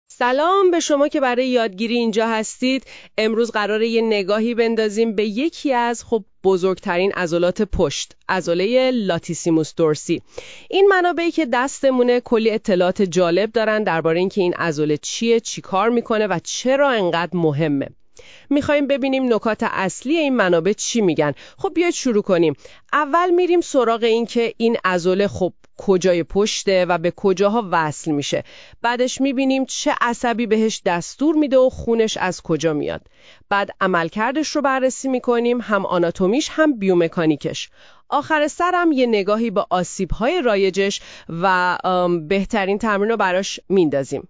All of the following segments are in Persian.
سلام به شما که برای یادگیری اینجا هستید. امروز قراره یه نگاهی بندازیم به یکی از بزرگترین عضلات پشت، عضله لاتیسیموس دورسی. این منابعی که دستمونه کلی اطلاعات جالب دارن درباره اینکه این عضله چیه، چی کار میکنه و چرا انقدر مهمه. میخوایم ببینیم نکات اصلی این منابع چی میگن. بیاید شروع کنیم. اول میریم سراغ این که این عضله کجای پشته و به کجاها وصل میشه. بعدش میبینیم چه عصبی بهش دستور میده و خونش از کجا میاد. بعد عملکردش رو بررسی میکنیم، هم آناتومیش هم بیومکانیکش. آخر سرم یه نگاهی به آسیب‌های رایجش و بهترین تمرین رو براش میندازیم.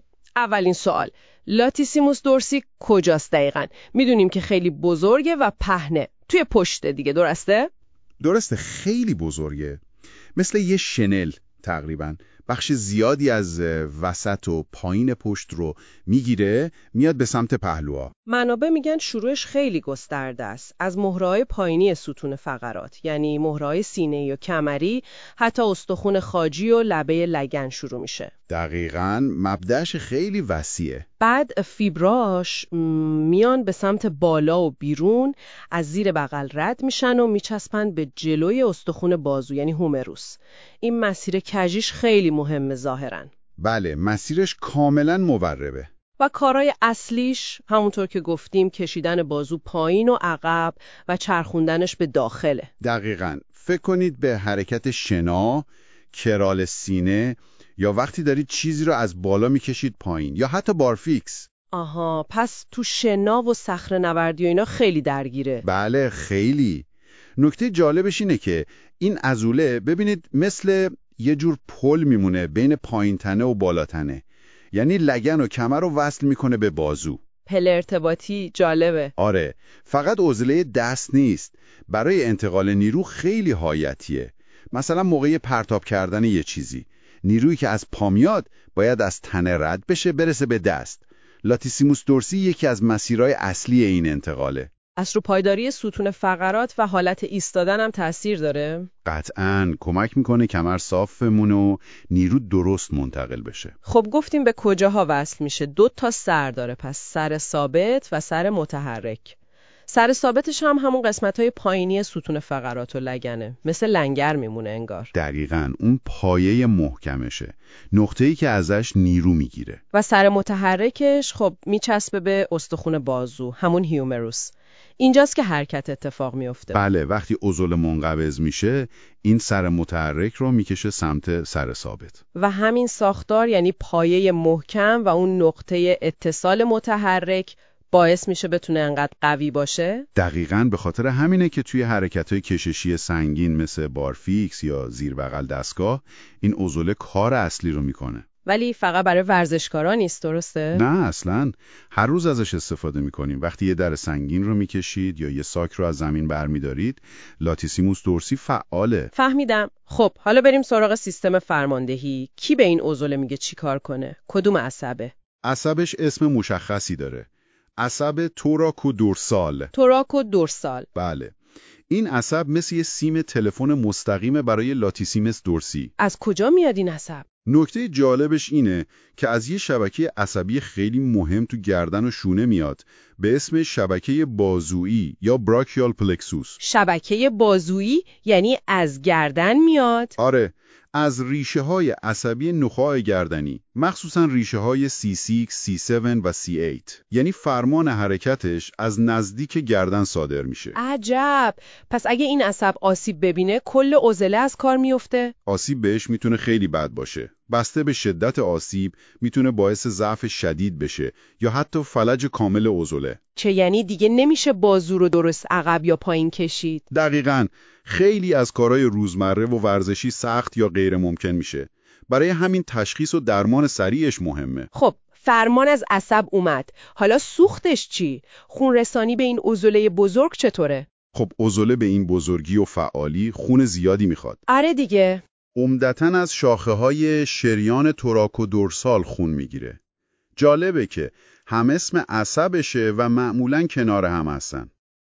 اولین سوال، لاتیسیموس دورسی کجاست دقیقاً؟ میدونیم که خیلی بزرگه و پهنه. توی پشت دیگه، درسته؟ درسته، خیلی بزرگه. مثل یه شنل تقریباً. بخش زیادی از وسط و پایین پشت رو میگیره، میاد به سمت پهلوها. منابع میگن شروعش خیلی گسترده است. از مهره‌های پایینی ستون فقرات، یعنی مهره‌های سینه‌ای و کمری، حتی استخوان خاجی و لبه لگن شروع میشه. دقیقاً، مبدأش خیلی وسیعه. بعد فیبراش میان به سمت بالا و بیرون، از زیر بغل رد میشن و میچسبن به جلوی استخوان بازو، یعنی هومروس. این مسیر کجیش خیلی مهمه ظاهراً. بله، مسیرش کاملاً موربه. و کارهای اصلیش همونطور که گفتیم کشیدن بازو پایین و عقب و چرخوندنش به داخله. دقیقاً. فکر کنید به حرکت شنا، کرال سینه، یا وقتی دارید چیزی رو از بالا میکشید پایین، یا حتی بارفیکس. آها، پس تو شنا و صخره‌نوردی و اینا خیلی درگیره. بله، خیلی. نکته جالبش اینه که این عضله ببینید مثل یه جور پل میمونه بین پایین تنه و بالا تنه. یعنی لگن و کمر رو وصل میکنه به بازو. پل ارتباطی جالبه. آره، فقط عضله دست نیست. برای انتقال نیرو خیلی حیاتیه. مثلا موقع پرتاب کردن یه چیزی، نیرویی که از پا میاد باید از تنه رد بشه برسه به دست. لاتیسیموس دورسی یکی از مسیرهای اصلی این انتقاله. از رو پایداری ستون فقرات و حالت ایستادن هم تأثیر داره؟ قطعاً کمک میکنه کمر صاف بمونه و نیرو درست منتقل بشه. گفتیم به کجاها وصل میشه. 2 سر داره، پس سر ثابت و سر متحرک. سر ثابتش هم همون قسمت‌های پایینی ستون فقرات و لگنه، مثل لنگر میمونه انگار. دقیقاً، اون پایه محکمشه، نقطه‌ای که ازش نیرو میگیره. و سر متحرکش میچسبه به استخوان بازو، همون هیومروس. اینجاست که حرکت اتفاق میفته. بله، وقتی عضله منقبض میشه، این سر متحرک رو میکشه سمت سر ثابت. و همین ساختار، یعنی پایه محکم و اون نقطه اتصال متحرک، باعث میشه بتونه انقدر قوی باشه؟ دقیقاً به خاطر همینه که توی حرکت‌های کششی سنگین مثل بارفیکس یا زیر بغل دستگاه، این عضله کار اصلی رو میکنه. ولی فقط برای ورزشکارا نیست، درسته؟ نه اصلاً، هر روز ازش استفاده میکنیم. وقتی یه در سنگین رو میکشید یا یه ساک رو از زمین برمیدارید، لاتیسیموس دورسی فعاله. فهمیدم. حالا بریم سراغ سیستم فرماندهی. کی به این عضله میگه چی کار کنه؟ کدوم عصبه؟ عصبش اسم مشخصی داره. عصب توراکودورسال. توراکودورسال. بله. این عصب مثل یه سیم تلفن مستقیم برای لاتیسیموس دورسی. از کجا میاد این عصب؟ نکته جالبش اینه که از یه شبکه عصبی خیلی مهم تو گردن و شونه میاد به اسم شبکه بازویی یا براکیال پلکسوس. شبکه بازویی یعنی از گردن میاد؟ آره، از ریشه های عصبی نخاع گردنی، مخصوصا ریشه های C6, C7 و C8. یعنی فرمان حرکتش از نزدیک گردن صادر میشه. عجب. پس اگه این عصب آسیب ببینه کل عضله از کار میفته؟ آسیب بهش میتونه خیلی بد باشه. بسته به شدت آسیب میتونه باعث ضعف شدید بشه یا حتی فلج کامل عضله. چه یعنی دیگه نمیشه بازو رو درست عقب یا پایین کشید؟ دقیقاً. خیلی از کارهای روزمره و ورزشی سخت یا غیر ممکن میشه. برای همین تشخیص و درمان سریعش مهمه. فرمان از عصب اومد. حالا سوختش چی؟ خون رسانی به این عضله بزرگ چطوره؟ عضله به این بزرگی و فعالی خون زیادی میخواد. آره دیگه. عمدتاً از شاخه‌های شریان توراکودورسال خون میگیره. جالبه که هم اسم عصبشه و معمولاً کنار هم هستن.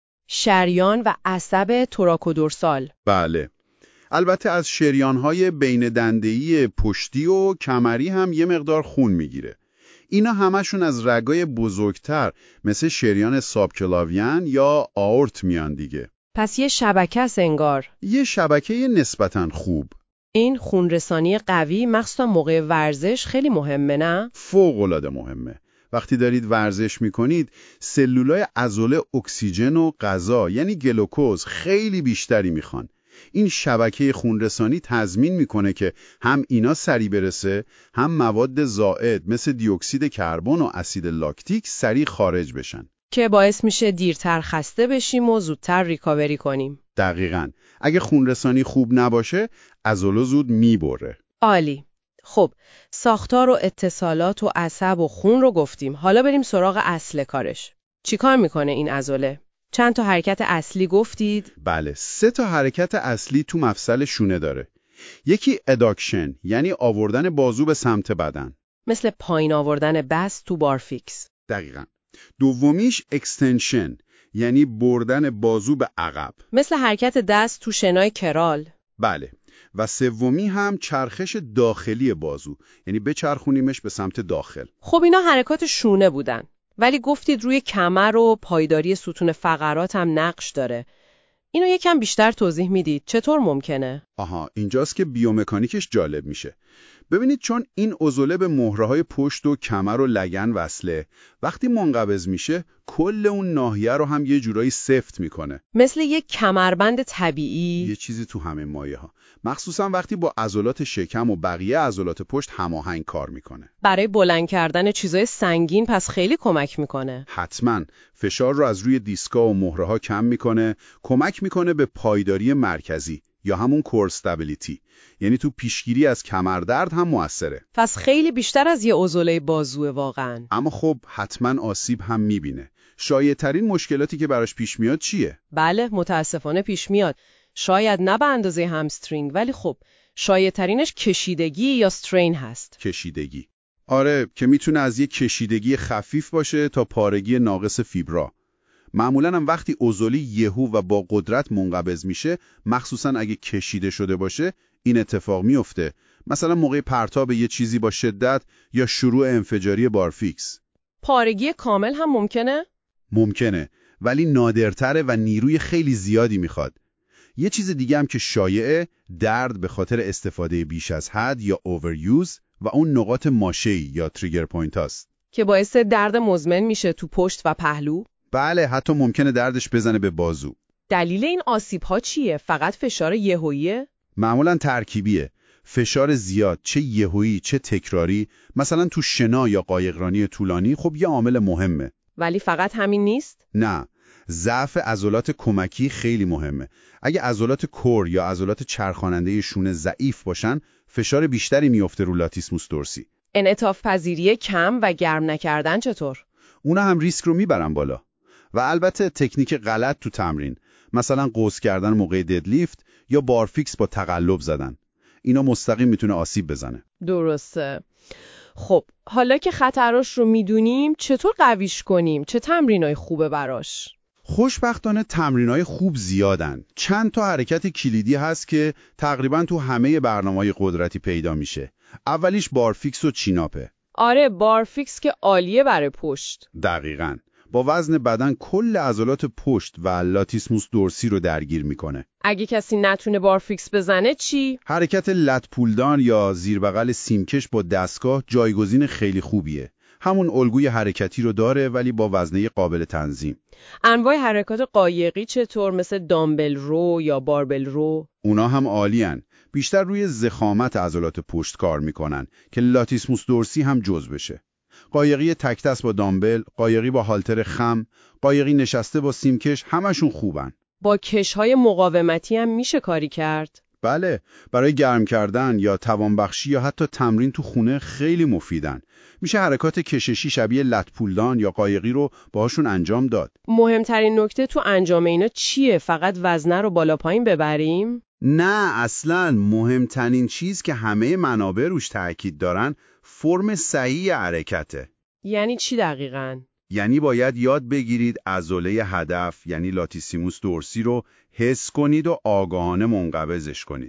شریان و عصب توراکودورسال. بله. البته از شریان‌های بین دنده‌ای پشتی و کمری هم یه مقدار خون میگیره. اینا همشون از رگای بزرگتر مثل شریان سابکلاوین یا آورت میان دیگه. پس یه شبکه است انگار. یه شبکه نسبتاً خوب. این خونرسانی قوی مخصوصا موقع ورزش خیلی مهمه نه؟ فوق‌العاده مهمه. وقتی دارید ورزش میکنید سلولای عضله اکسیژن و غذا یعنی گلوکوز خیلی بیشتری میخوان. این شبکه خونرسانی تضمین میکنه که هم اینا سریع برسه، هم مواد زائد مثل دی اکسید کربن و اسید لاکتیک سریع خارج بشن. که باعث میشه دیرتر خسته بشیم و زودتر ریکاوری کنیم. دقیقاً. اگه خونرسانی خوب نباشه، عضله زود میبره. عالی. خب، ساختار و اتصالات و عصب و خون رو گفتیم. حالا بریم سراغ اصل کارش. چیکار میکنه این عضله؟ چند تا حرکت اصلی گفتید؟ بله، 3 تا حرکت اصلی تو مفصل شونه داره. یکی اداکشن، یعنی آوردن بازو به سمت بدن. مثل پایین آوردن بست تو بارفیکس. دقیقاً. دومیش اکستنشن، یعنی بردن بازو به عقب. مثل حرکت دست تو شنای کرال. بله. و سومی هم چرخش داخلی بازو، یعنی بچرخونیمش به سمت داخل. خب اینا حرکات شونه بودن. ولی گفتید روی کمر و پایداری ستون فقرات هم نقش داره. اینو یکم بیشتر توضیح میدید. چطور ممکنه؟ اینجاست که بیومکانیکش جالب میشه. ببینید چون این عضله به مهره‌های پشت و کمر و لگن وصله، وقتی منقبض میشه کل اون ناحیه رو هم یه جورایی سفت میکنه. مثل یک کمربند طبیعی. یه چیزی تو همه مایه‌ها. مخصوصا وقتی با عضلات شکم و بقیه عضلات پشت هماهنگ کار میکنه. برای بلند کردن چیزای سنگین پس خیلی کمک میکنه. حتما. فشار رو از روی دیسکا و مهره‌ها کم میکنه، کمک میکنه به پایداری مرکزی یا همون کور استابیلیتی. یعنی تو پیشگیری از کمردرد هم موثره. پس خیلی بیشتر از یه عضله بازوه واقعا. اما خب حتما آسیب هم میبینه. شایع‌ترین مشکلاتی که براش پیش میاد چیه؟ بله، متاسفانه پیش میاد. شاید نه به اندازه همسترینگ، ولی خب شایع‌ترینش کشیدگی یا استرین هست. کشیدگی. آره، که میتونه از یک کشیدگی خفیف باشه تا پارگی ناقص فیبرا. معمولاً هم وقتی عضله یهو و با قدرت منقبض میشه، مخصوصاً اگه کشیده شده باشه، این اتفاق میفته. مثلا موقع پرتاب یه چیزی با شدت یا شروع انفجاری بارفیکس. پارگی کامل هم ممکنه؟ ممکنه، ولی نادرتره و نیروی خیلی زیادی میخواد. یه چیز دیگه هم که شایعه، درد به خاطر استفاده بیش از حد یا اووریوز و اون نقاط ماشه‌ای یا تریگر پوینت هاست. که باعث درد مزمن میشه تو پشت و پهلو؟ بله، حتی ممکنه دردش بزنه به بازو. دلیل این آسیب‌ها چیه؟ فقط فشار یهوییه؟ معمولاً ترکیبیه. فشار زیاد، چه یهویی چه تکراری، مثلا تو شنا یا قایقرانی طولانی، خب یه عامل مهمه. ولی فقط همین نیست؟ نه، ضعف عضلات کمکی خیلی مهمه. اگه عضلات کور یا عضلات چرخاننده شونه ضعیف باشن، فشار بیشتری میفته رو لاتیسموس دورسی. انعطاف پذیری کم و گرم نکردن چطور؟ اونا هم ریسک رو میبرن بالا. و البته تکنیک غلط تو تمرین، مثلا قوس کردن موقع ددلیفت یا بارفیکس با تقلب زدن. اینا مستقیم میتونه آسیب بزنه. درسته. خب، حالا که خطراش رو میدونیم، چطور قویش کنیم؟ چه تمرینای خوبه براش؟ خوشبختانه تمرینای خوب زیادن. چند تا حرکت کلیدی هست که تقریبا تو همه برنامه‌های قدرتی پیدا میشه. اولیش بارفیکس و چیناپه. آره، بارفیکس که عالیه برای پشت. دقیقاً. با وزن بدن کل عضلات پشت و لاتیسموس دورسی رو درگیر میکنه. اگه کسی نتونه بارفیکس بزنه چی؟ حرکت لت پولدان یا زیر بغل سیمکش با دستگاه جایگزین خیلی خوبیه. همون الگوی حرکتی رو داره ولی با وزنه قابل تنظیم. انواع حرکات قایقی چطور، مثل دامبل رو یا باربل رو؟ اونا هم عالیان. بیشتر روی ضخامت عضلات پشت کار میکنن که لاتیسموس دورسی هم جزو بشه. قایقی تک دست با دامبل، قایقی با هالتر خم، قایقی نشسته با سیمکش، همشون خوبن. با کش‌های مقاومتی هم میشه کاری کرد؟ بله، برای گرم کردن یا توانبخشی یا حتی تمرین تو خونه خیلی مفیدن. میشه حرکات کششی شبیه لت پولدان یا قایقی رو باهاشون انجام داد. مهمترین نکته تو انجام اینا چیه؟ فقط وزنه رو بالا پایین ببریم؟ نه، اصلاً مهمترین چیز که همه منابع روش تأکید دارن فرم صحیح حرکته. یعنی چی دقیقاً؟ یعنی باید یاد بگیرید عضله هدف، یعنی لاتیسیموس دورسی رو حس کنید و آگاهانه منقبضش کنید.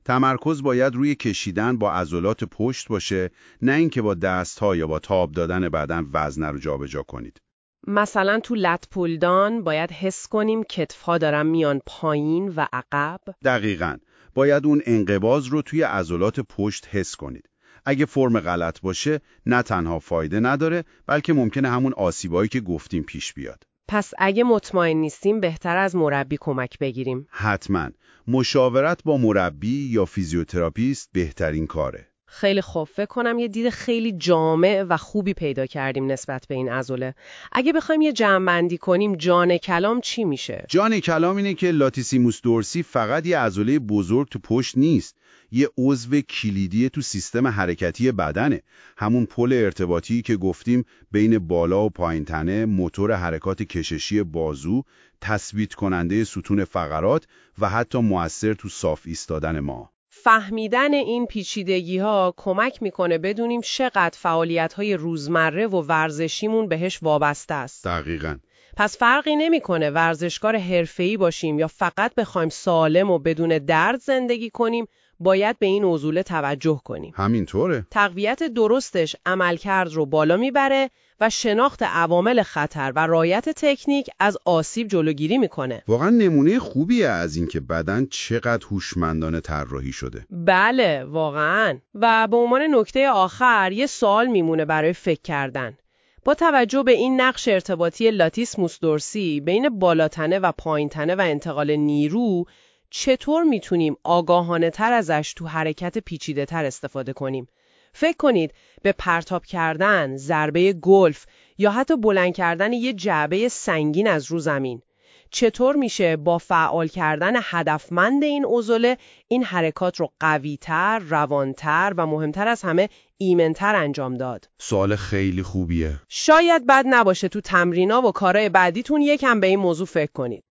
تمرکز باید روی کشیدن با عضلات پشت باشه، نه اینکه با دست‌ها یا با تاب دادن بدن وزن رو جابجا کنید. مثلا تو لت پولدان باید حس کنیم کتف‌ها دارن میان پایین و عقب. دقیقاً. باید اون انقباض رو توی عضلات پشت حس کنید. اگه فرم غلط باشه، نه تنها فایده نداره، بلکه ممکنه همون آسیبایی که گفتیم پیش بیاد. پس اگه مطمئن نیستیم بهتر از مربی کمک بگیریم. حتماً. مشاورت با مربی یا فیزیوتراپیست بهترین کاره. خیلی خوب، فکر کنم یه دید خیلی جامع و خوبی پیدا کردیم نسبت به این عضله. اگه بخوایم یه جمع‌بندی کنیم، جان کلام چی میشه؟ جان کلام اینه که لاتیسیموس دورسی فقط یه عضله بزرگ تو پشت نیست، یه عضو کلیدی تو سیستم حرکتی بدنه. همون پل ارتباطی که گفتیم بین بالا و پایین تنه، موتور حرکات کششی بازو، تثبیت کننده ستون فقرات و حتی مؤثر تو صاف ایستادن ما. فهمیدن این پیچیدگی‌ها کمک میکنه بدونیم چقدر فعالیت‌های روزمره و ورزشیمون بهش وابسته است. دقیقاً. پس فرقی نمیکنه ورزشکار حرفه‌ای باشیم یا فقط بخوایم سالم و بدون درد زندگی کنیم، باید به این عضله توجه کنیم. همینطوره. تقویت درستش عملکرد رو بالا میبره و شناخت عوامل خطر و رعایت تکنیک از آسیب جلوگیری میکنه. واقعا نمونه خوبیه از اینکه بدن چقدر هوشمندانه طراحی شده. بله، واقعاً. و به عنوان نکته آخر یه سوال میمونه برای فکر کردن. با توجه به این نقش ارتباطی لاتیسموس دورسی بین بالاتنه و پایینتنه و انتقال نیرو، چطور میتونیم آگاهانه تر ازش تو حرکت پیچیده تر استفاده کنیم؟ فکر کنید به پرتاب کردن، ضربه گلف یا حتی بلند کردن یه جعبه سنگین از رو زمین. چطور میشه با فعال کردن هدفمند این عضله این حرکات رو قوی‌تر، روانتر و مهمتر از همه ایمن‌تر انجام داد؟ سوال خیلی خوبیه. شاید بد نباشه تو تمرینا و کارهای بعدیتون یکم به این موضوع فکر کنید.